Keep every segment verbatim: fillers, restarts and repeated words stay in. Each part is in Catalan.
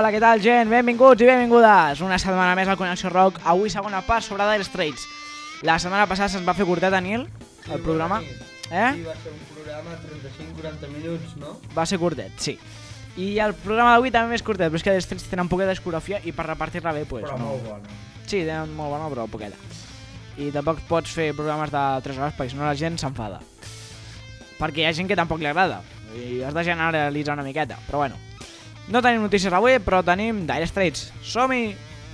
Hola, què tal, gent? Benvinguts i benvingudes. Una setmana més al Connexió Rock. Avui segona part sobre Dire Straits. La setmana passada se'ns va fer curtet, Daniel, el programa. Eh? Sí, va ser un programa trenta-cinc a quaranta minuts, no? Va ser curtet, sí. I el programa d'avui també és curtet, però és que Dire Straits tenen poqueta discografia i per repartir-la bé, pues, però no. molt bona. Sí, tenen molt bona, però poqueta. I tampoc pots fer programes de tres hores perquè si no la gent s'enfada. Perquè hi ha gent que tampoc li agrada i has de generalitzar una miqueta, però bueno. No tenim notícies avui, però tenim Dire Straits. Som-hi!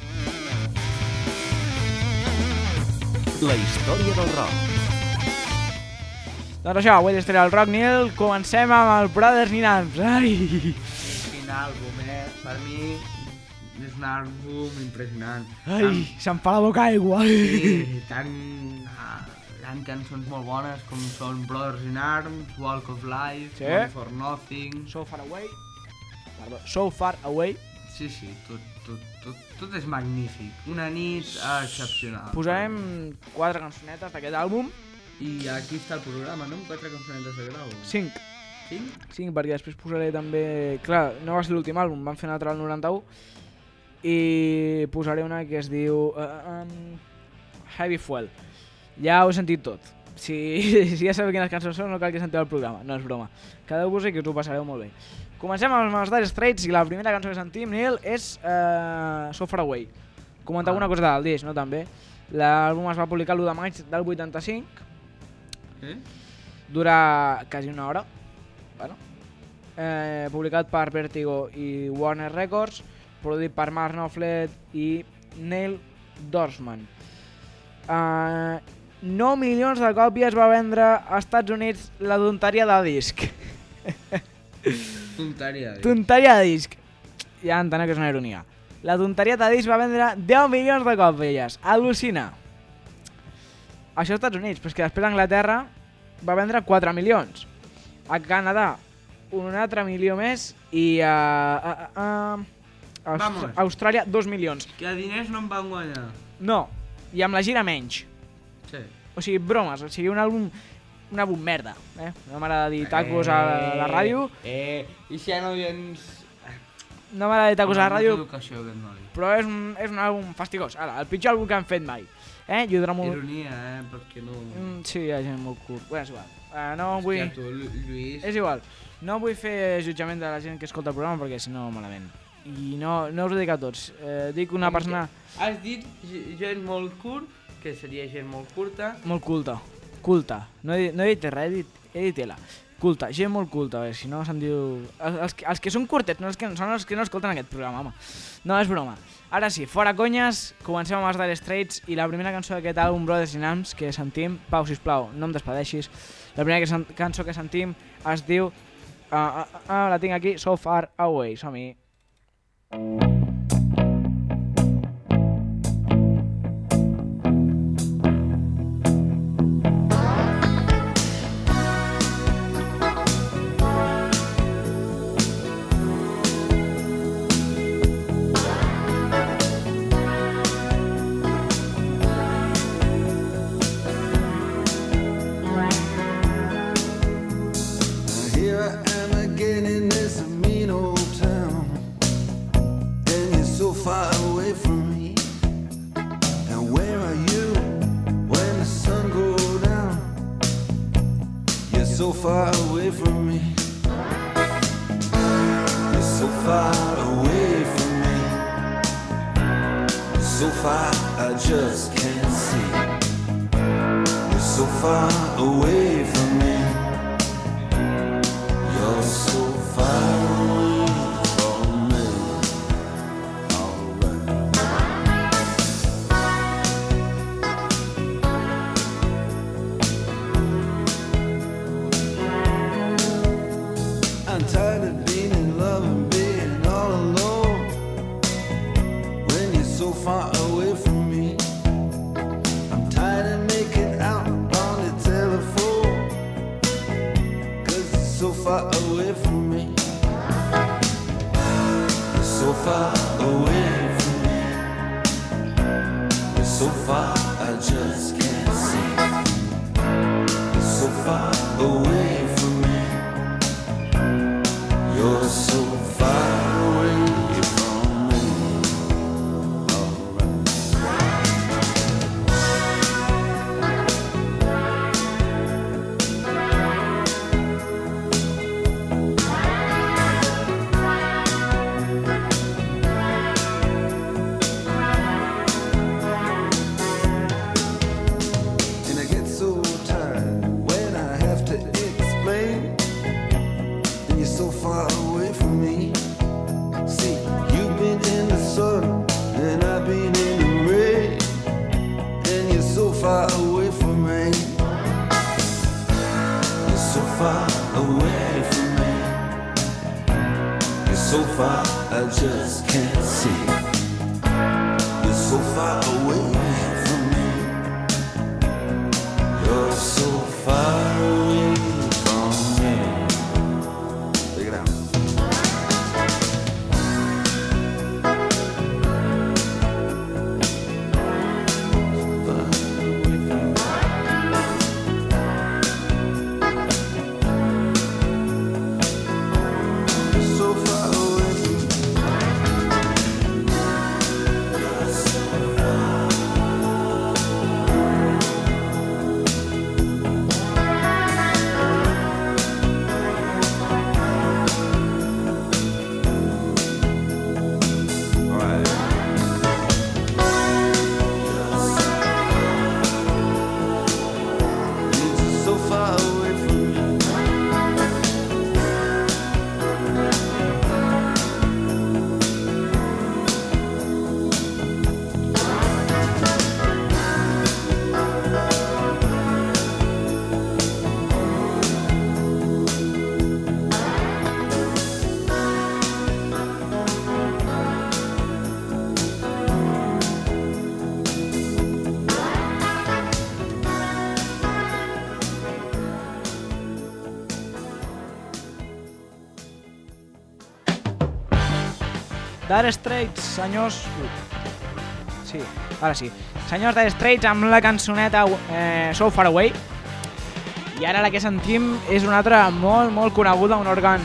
La història del rock. Doncs això, avui la història del rock, Nil. Comencem amb el Brothers Ninans. Ai! Quin àlbum, eh? Per mi és un àlbum impressionant. Ai, se'm fa la boca aigua. Sí, tant... ah, hi ha cançons molt bones com són Brothers in Arms, Walk of Life, Sí. Money for Nothing... So Far Away. Perdó, So Far Away. Sí, sí, tot, tot, tot, tot és magnífic. Una nit excepcional. Posarem quatre cançonetes d'aquest àlbum. I aquí està el programa, no? Quatre cançonetes de grau. Cinc. Cinc? Cinc, perquè després posaré també... Clar, no va ser l'últim àlbum, van fer un altre al noranta-u. I posaré una que es diu... Uh, um, Heavy Fuel. Ja ho he sentit tot. Si, si ja sabeu quines cançons són, no cal que sentiu el programa. No és broma. Quedeu-vos i que us ho passareu molt bé. Comencem amb els Dire Straits i la primera cançó que sentim, Neil, és uh, So Far Away. Comentar Ah. alguna cosa del disc, no també? L'àlbum es va publicar l'u de maig del vuitanta-cinc. Eh? Dura quasi una hora. Bueno. Eh, publicat per Vertigo i Warner Records. Produït per Mark Knopfler i Neil Dorsman. Uh, nou milions de còpies va vendre als Estats Units la tonteria de disc. Tonteria. dic. Tonteria de disc. Ja enteneu que és una ironia. La tonteria de disc va vendre deu milions de còpies. Al·lucina. Això als Estats Units, però és que després a Anglaterra va vendre quatre milions. A Canadà un altre milió més i a, a, a, a Aust Vamos. Austràlia dos milions. Que a diners no em van guanyar. No, i amb la gira menys. Sí. O sigui, bromes, o sigui, un àlbum, un àlbum merda, eh? No m'agrada dir tacos a la ràdio, Eh, i si ja no ens... no m'agrada dir tacos a la ràdio, Educació, aquest noi. però és un, és un àlbum fastigós. Ara, el pitjor àlbum que han fet mai. Eh? I ho durà molt... Ironia, eh, perquè no... Mm, sí, hi ha gent molt curt. Bé, és igual. Uh, no vull... Hòstia, tu, Lu- Lluís... És igual. No vull fer jutjament de la gent que escolta el programa perquè si no malament. I no, no us ho dic a tots. Eh, dic una Com persona Has dit ge- gent molt curt, que seria gent molt curta. molt culta. Culta. No he, dit- no he dit res, he dit, he dit ela. Culta, gent molt culta, bé, si no se'n diu... Els, els, que- els que són curtets no els que, són els que no escolten aquest programa, home. No, és broma. Ara sí, fora conyes, comencem amb els Dire Straits i la primera cançó d'aquest àlbum, Brothers in Arms, que sentim... Pau, sisplau, no em despedeixis. La primera que sen- cançó que sentim es diu... Uh, uh, uh, la tinc aquí, So Far Away, som-hi. Here I am again in this mean old town, and you're so far away from me. And where are you when the sun goes down? You're so far away from me. You're so far away from me. So far I just can't see. You're so far away from me. You're so far away from me. Alright. I'm tired of being in love and being all alone. When you're so far away from me, I'm tired of making out on the telephone. Cause you're so far away from me. You're so far away from me. You're so far I just can't see. You're so far away from me. You're so far away from far away from me. You're so far away from me. You're so far I just can't see. You're so far away from me. You're so far away from me. Take it out. Dire Straits, senyors... Ui. Sí, ara sí. Senyors Dire Straits amb la cançoneta eh, So Far Away. I ara la que sentim és una altra molt, molt coneguda, un òrgan...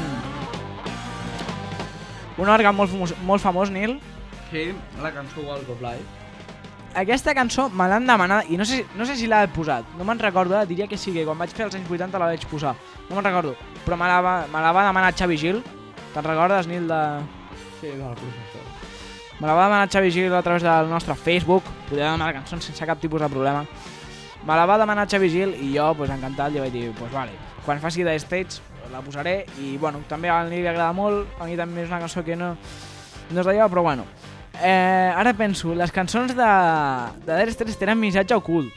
Un òrgan molt famós, molt famós, Nil. Sí, la cançó Walk of Life. Aquesta cançó me l'han demanat i no sé, no sé si l'ha posat, no me'n recordo, diria que sí, que quan vaig fer els anys vuitanta la vaig posar, no me'n recordo, però me la va, me la va demanar Xavi Gil, te'n recordes, Nil, de... Sí, del professor. Me la va demanar Xavi Gil a través del nostre Facebook, podeu demanar cançons sense cap tipus de problema. Me la va demanar Xavi Gil i jo, pues, encantat, li vaig dir, pues vale, quan faci Dire Straits la posaré i bueno, també a Nil li agrada molt, a mi també és una cançó que no, no és d'allò, però bueno. Eh, ara penso, les cançons de, de Dire Straits tenen missatge ocult.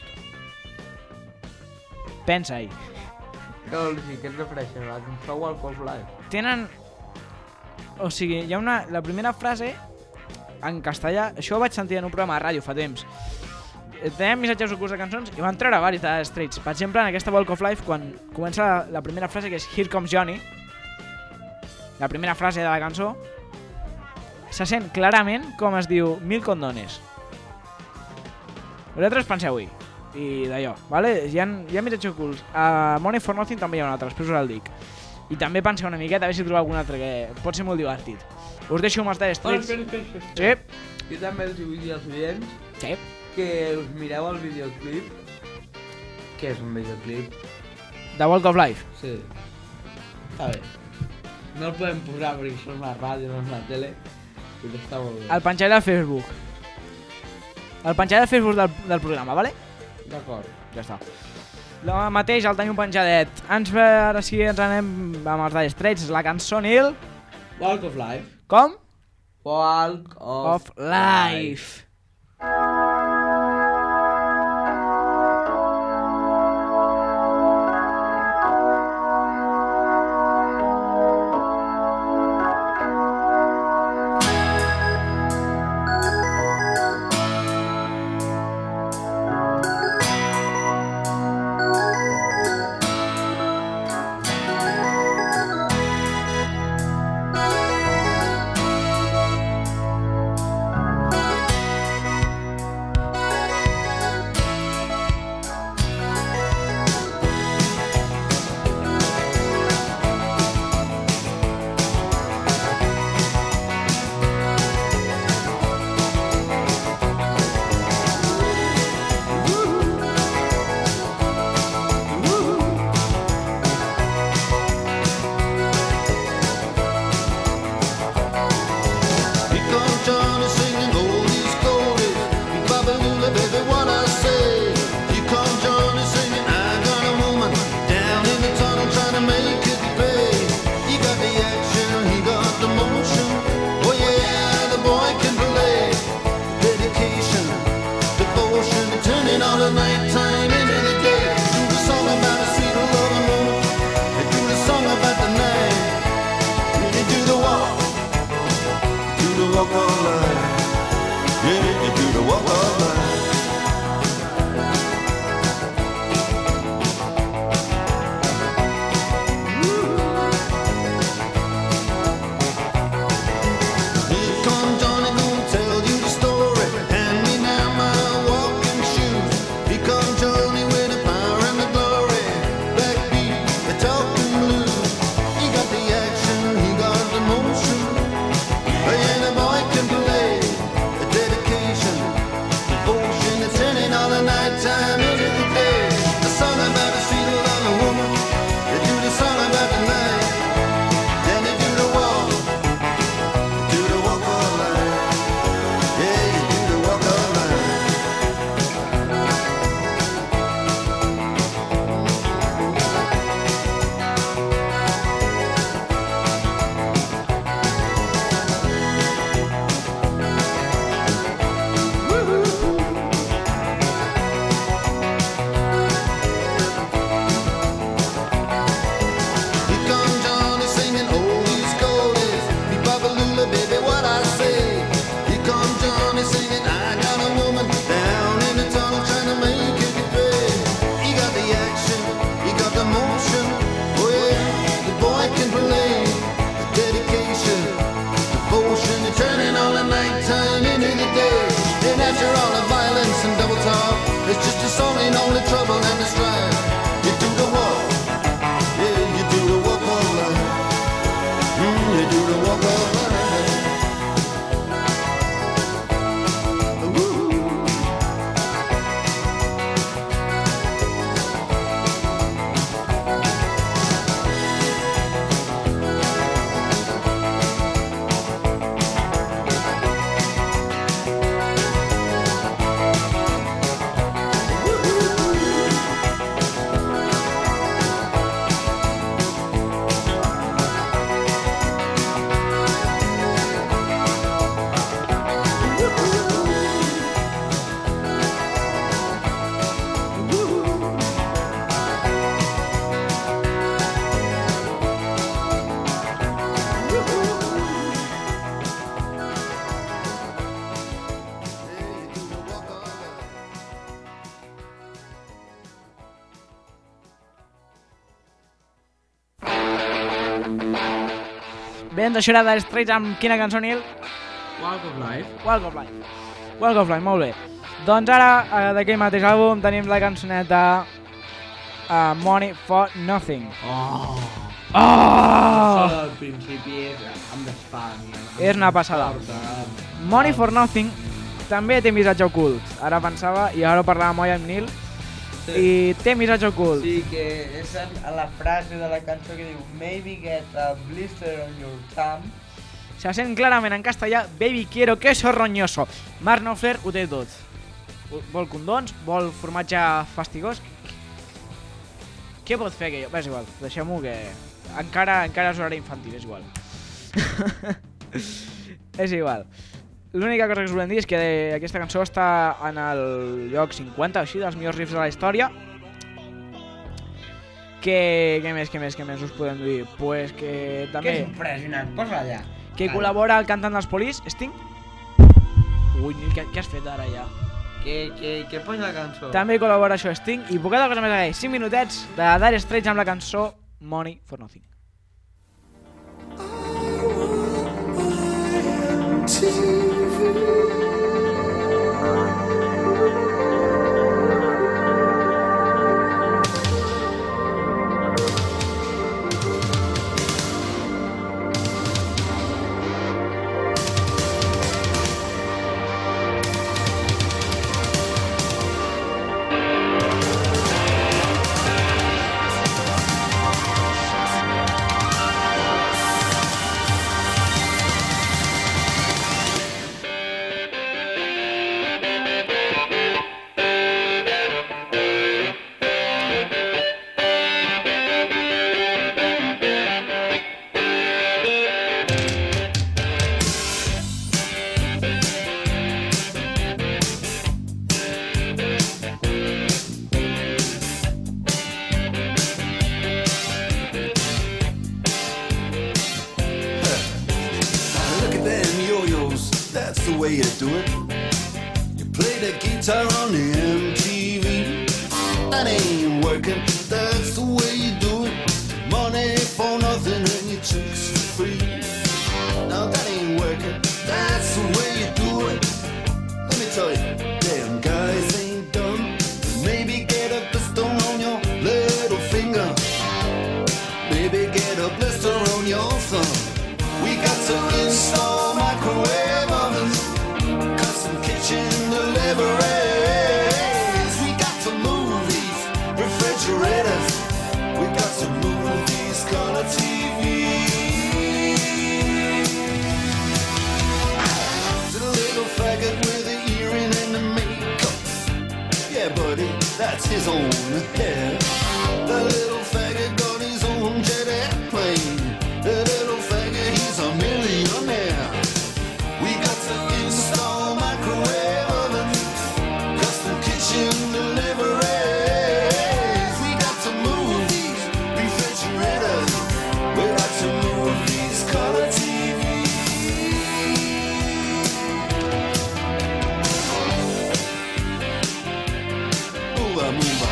Pensa-hi. No, sí, què et refereixes? La cançó Walk of Life. Tenen... O sigui, hi ha una... La primera frase en castellà... Això ho vaig sentir en un programa de ràdio fa temps. Tenen missatges ocults de cançons i van treure varis de Straits. Per exemple, en aquesta Walk of Life, quan comença la, la primera frase, que és Here Comes Johnny, la primera frase de la cançó, se sent clarament com es diu Mil condones. Vosaltres penseu-hi. I d'allò, vale? Hi ha, hi ha missatges ocults. A Money for Nothing també hi ha un altre, després us el dic. I també penseu una miqueta, a veure si trobeu algun altre, que pot ser molt divertit. Us deixo amb els Dire Straits. Oh, espera, espera, espera. Sí. Jo també els vull dir als oients Sí. que us mireu el videoclip. Què és un videoclip? The Walk of Life. Sí. Està bé. No el podem posar perquè això és una ràdio, no és una tele. Però està molt bé. El penjaré al Facebook. El penjaré al Facebook del, del programa, vale? D'acord. Ja està. La mateix el tenim penjadet. Ens ve, ara sí ens anem amb els Dire Straits. La cançó, Nil. Walk of Life. Com? Walk of, Of Life. walk of life. Bé, doncs això era de Straits amb quina cançó, Nil? Walk of Life. Walk of Life. Walk of Life, molt bé. Doncs ara, eh, d'aquell mateix àlbum, tenim la cançoneta uh, Money for Nothing. Oh! Oh! Solo al principi és em desfà. És una passada. Money for Nothing també té missatge ocult. Ara pensava, i ara parlava molt amb Nil, sí. I té missatge ocult. Sí, que és en, en la frase de la cançó que diu Maybe get a blister on your thumb. Se sent clarament en castellà Baby quiero queso roñoso. Mark Knopfler ho té tot. Vol condons, vol formatge fastigós. Què pot fer aquell? És igual, deixem-ho que... Encara, encara és horari infantil, és igual. És igual. L'única cosa que us volem dir és que aquesta cançó està en el lloc cinquanta, així, dels millors riffs de la història. Que... Què més, què més, què més us podem dir? Pues que també... Que és impressionant, posa allà. Que Cal. Col·labora el cantant dels Police, Sting. Ui, Nil, què, què has fet ara ja? Que, que, que posa la cançó. També col·labora això Sting i poqueta cosa més a dir. cinc minutets de Dire Straits amb la cançó Money for Nothing. T V guitar on the M T V. That ain't working, that's the way you do it. Money for nothing and your chicks for free. Now that ain't working, that's the way you do it. Let me tell you, damn guys ain't done. Maybe get a blister on your little finger. Maybe get a blister on your thumb. We got to install microwave ovens, custom kitchen deliveries. We got to move these refrigerators. We got to move these color T Vs. To the little faggot with the earring and the makeup. Yeah, buddy, that's his own hair. The little faggot got his own jet airplane. The little faggot, he's a millionaire. We got to install microwave oven, custom kitchen deliveries. We got to move these refrigerators. We got to move these color T Vs. Move on, move on.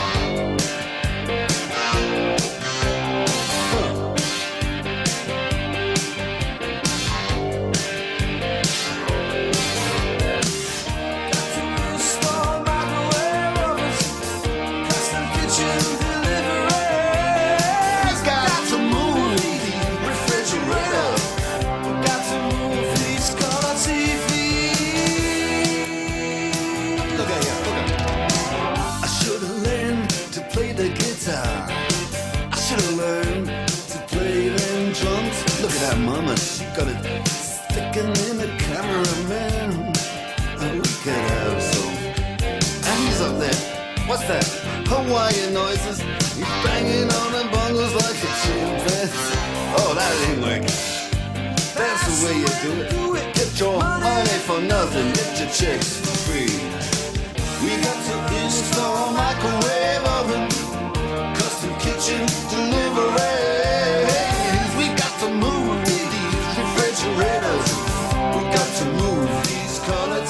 Mama, she got it sticking in the cameraman. Oh, look at her, so. And he's up there. What's that? Hawaiian noises. He's banging on the bongos like a chimpanzee. Oh, that ain't working. That's the way you do it. Get your money for nothing. Get your chicks for free. We got to install microwave oven, custom kitchen deliveries. We got to move refrigerators. We got to move these color T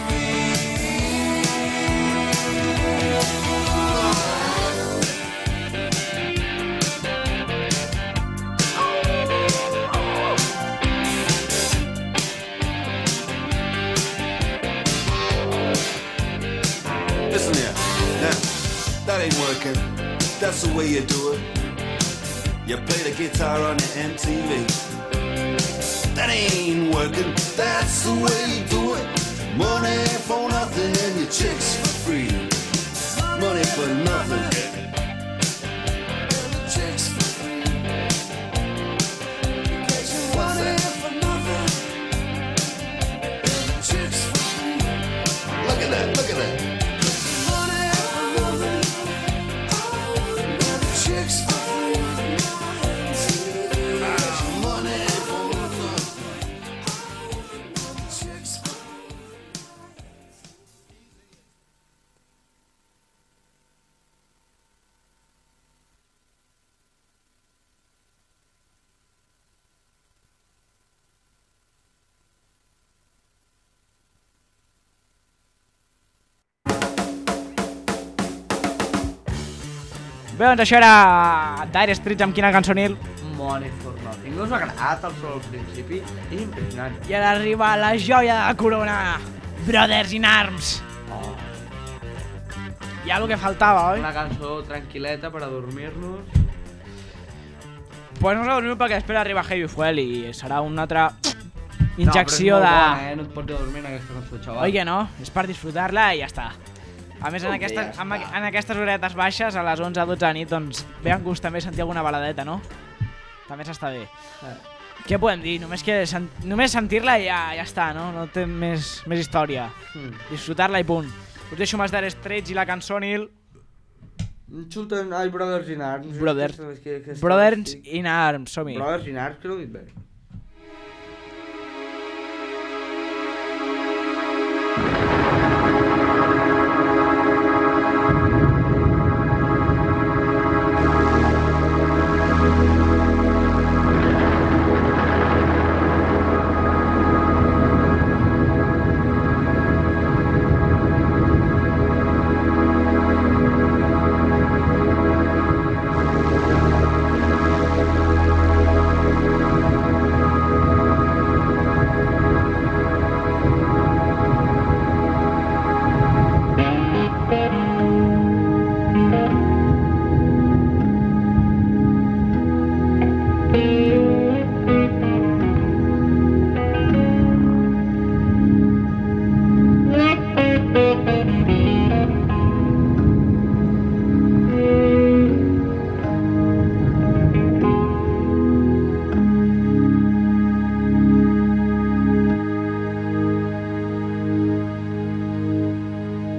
Listen here, now, that ain't working. That's the way you do it. You play the guitar on the M T V. That ain't working, that's the way you do it. Money for nothing and your chicks for free. Money for nothing. Chicks for free. What's that? Chicks for free. Look at that, look at that. Money for nothing. Chicks for free. Money for nothing. Chicks for free. Bé, doncs això era Dire Straits amb quina cançó, Nil? Money for nothing. No us ha agradat el sol al principi? És impressionant. I ara arriba la joia de la corona, Brothers in Arms. Oh, Ja el que faltava, oi? una cançó tranquil·leta per a dormir-nos. Pues no us dormiu perquè després arriba Heavy Fuel i serà una altra injecció no, però és molt de... bona, eh? No et pots dormir en aquesta cançó, xaval. Oi que no? És per disfrutar-la i ja està. A més, en, Com que aquestes, ja en, està? en aquestes horetes baixes, a les onze a dotze de nit, doncs ve en gust també sentir alguna baladeta, no? També s'està bé. Eh. Què podem dir? Només, que sen només sentir-la i ja, ja està, no? No té més, més història. Mm. Disfrutar-la i punt. Us deixo amb els Dire Straits i la cançó, Nil. Chulten, ai, Brothers in Arms. Brothers. Que, que, que Brothers in Arms, som-hi. Brothers in Arms, que no ho he dit bé.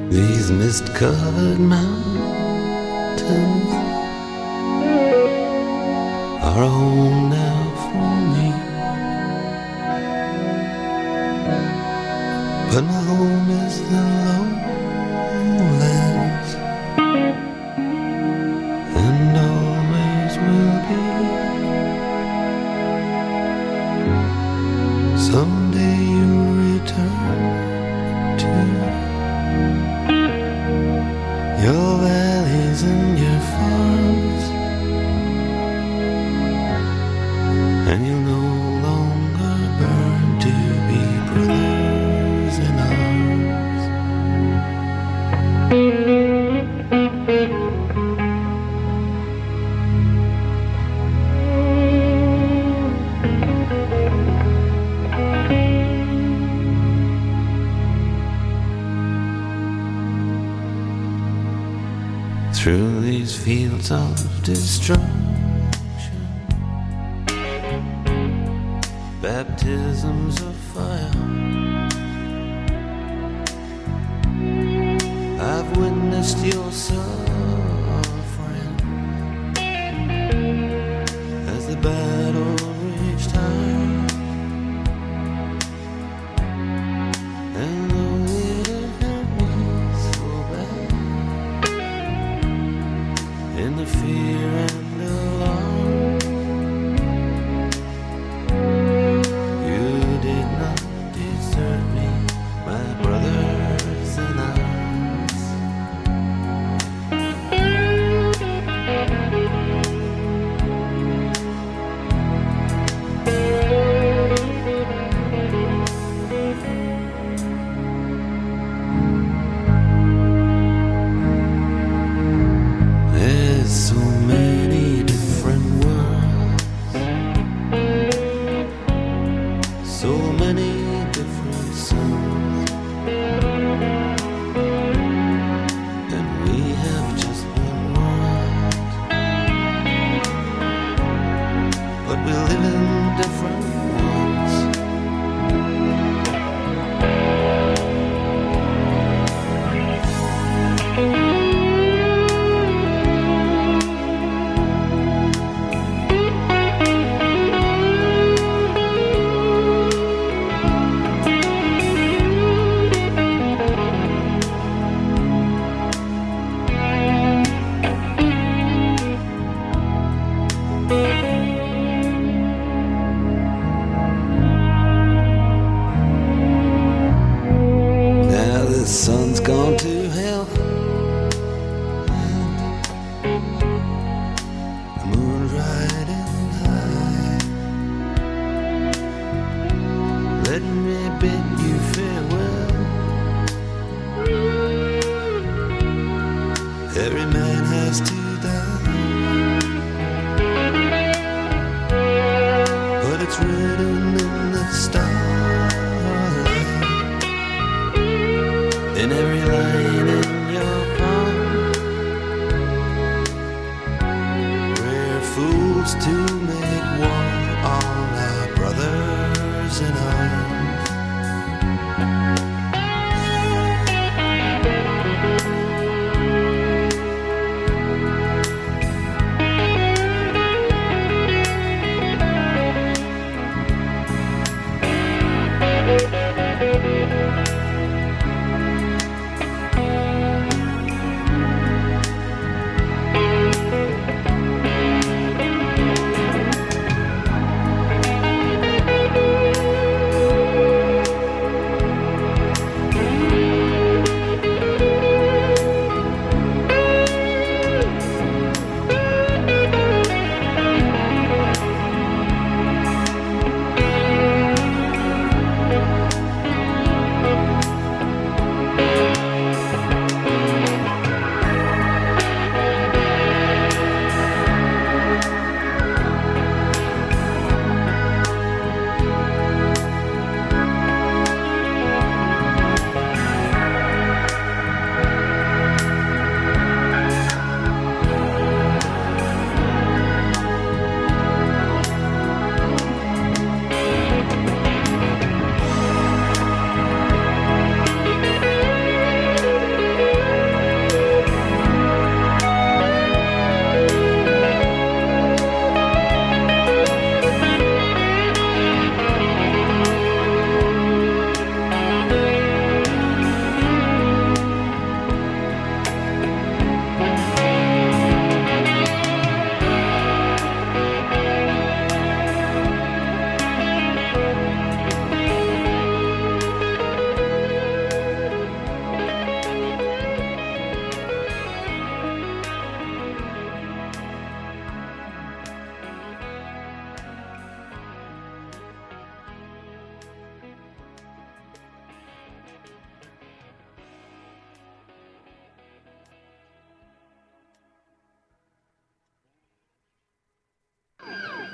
These mist-covered mountains are a home now for me, but my home is the lowlands, and always will be. Someday you'll return to your valleys and your farms, and you'll no longer burn to be brothers in arms. Through these fields of destruction, baptisms of fire, I've witnessed your suffering as the battle reached high, and though it hurt me so bad, in the fear and alarm, you did not desert me, my brothers in arms. There's so many different worlds, so many different suns, and we have just one world, but we live in different ones. Now the sun's gone to hell, and the moon's riding high. Let me bid you farewell. Every man has to die, but it's written in the starlight, in every line in your palm. We're fools to make war on our brothers in arms.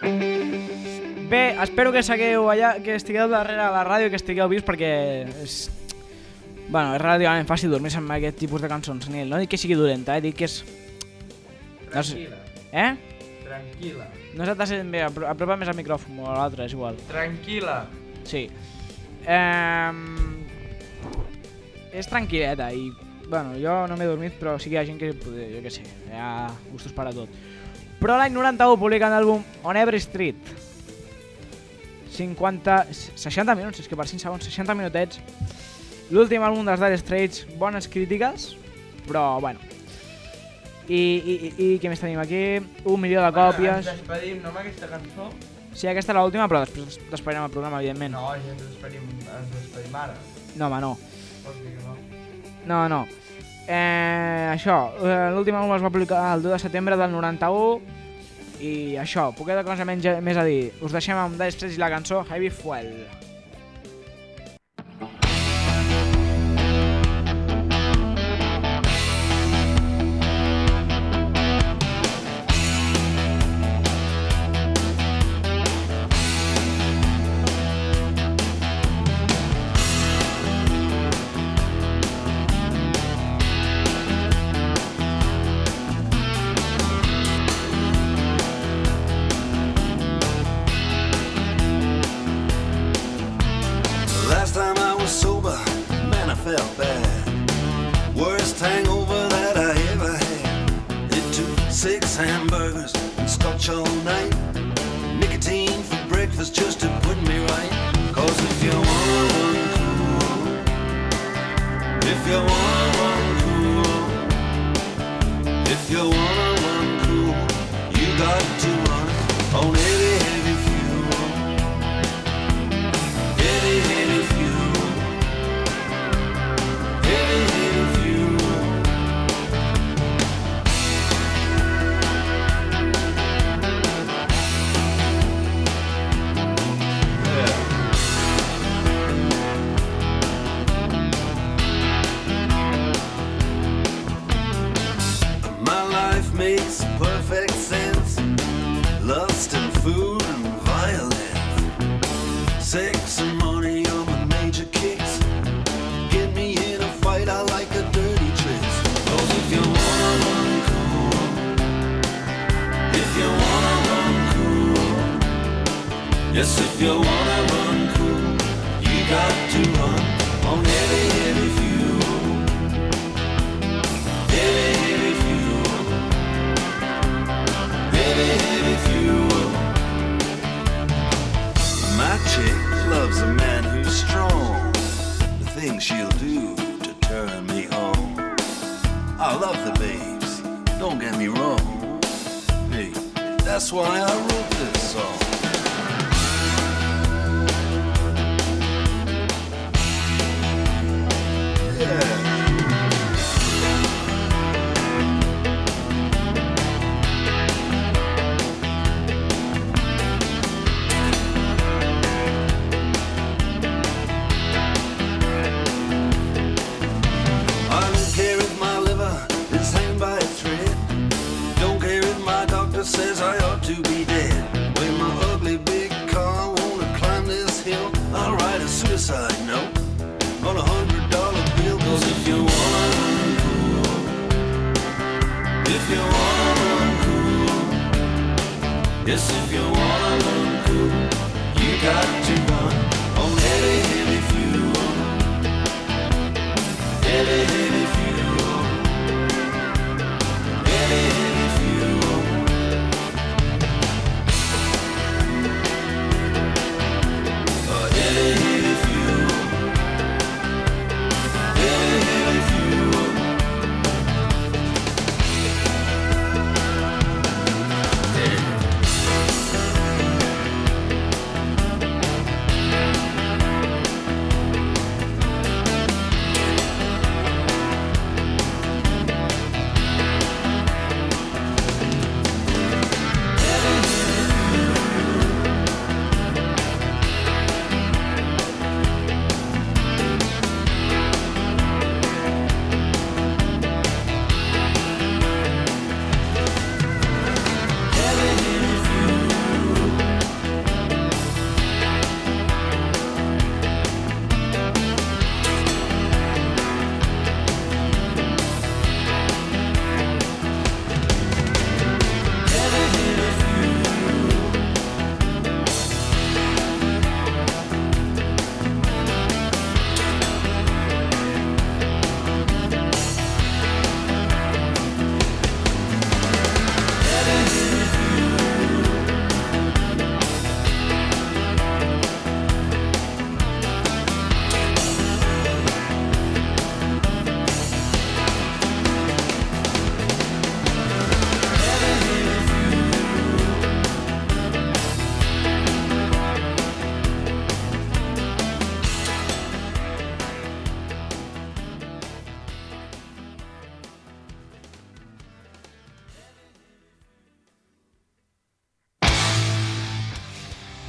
Bé, espero que segueu allà, que estigueu darrere de la ràdio, que estigueu vius, perquè és... Bueno, és relativament fàcil dormir-se amb aquest tipus de cançons, Nil. No dic que sigui dolenta, eh? Dic que és... Tranquil·la. Eh? Tranquil·la. No se't sent bé, apro apropa més al micròfon o a l'altre, és igual. Tranquil·la. Sí. Eh... És tranquil·leta i... Bueno, jo no m'he dormit, però sí que hi ha gent que poder, jo què sé, hi ha gustos per a tot. Però l'any noranta-u publiquen l'àlbum On Every Street. cinquanta... seixanta minuts, és que per cinc segons, seixanta minutets. L'últim àlbum dels Dire Straits, bones crítiques, però bueno. I, i, i, i què més tenim aquí? Un milió de còpies. Ens despedim, no, amb aquesta cançó? Sí, aquesta és l'última, però després despedirem el programa, evidentment. No, ja ens despedim, ens despedim ara. No, home, no. Vols dir que no? No, no. Eh, això, l'últim àlbum es va publicar el deu de setembre del noranta-u i això, poqueta cosa menys, més a dir. Us deixem amb Dire Straits i la cançó Heavy Fuel. Felt bad, worst hangover that I ever had. It took six hamburgers and scotch all night, nicotine for breakfast just to put me right. Cause if you wanna run cool, if you wanna run cool, if you wanna run cool, you got to run on heavy, heavy fuel, heavy, heavy fuel. Makes perfect sense. Lust and food and violence, sex and money are my major kicks. Get me in a fight, I like a dirty tricks. Cause if you wanna run cool, if you wanna run cool, yes, if you wanna run cool, you got to run on heavy, heavy fuel, heavy, heavy fuel. Heavy, heavy fuel. My chick loves a man who's strong, the things she'll do to turn me on. I love the babes, don't get me wrong. Hey, that's why I wrote this song. Yeah. Says I ought to be dead. When my ugly big car wanna climb this hill, I'll write a suicide note on a hundred dollar bill. Cause if you wanna run cool, if you wanna run cool, yes, if you wanna run cool, you got to run on heavy, heavy fuel, heavy, heavy fuel, heavy, heavy fuel.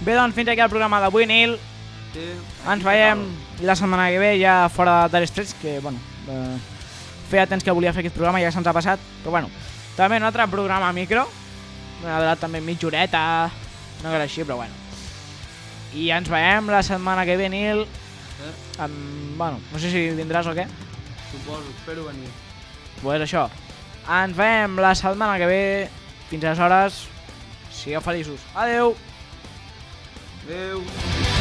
Bé, doncs fins aquí el programa d'avui, Nil. Sí, Ens veiem la setmana que ve ja fora de l'Estrets, que bueno, eh, feia temps que volia fer aquest programa, ja se'ns ha passat, però bueno, també un altre programa micro, ha durat també mitja horeta, no era així, però bueno. I ens veiem la setmana que ve, Nil, Eh? amb, bueno, no sé si vindràs o què. Suposo, espero venir. Pues això, ens veiem la setmana que ve, fins aleshores, sigueu feliços. Adeu! Adéu!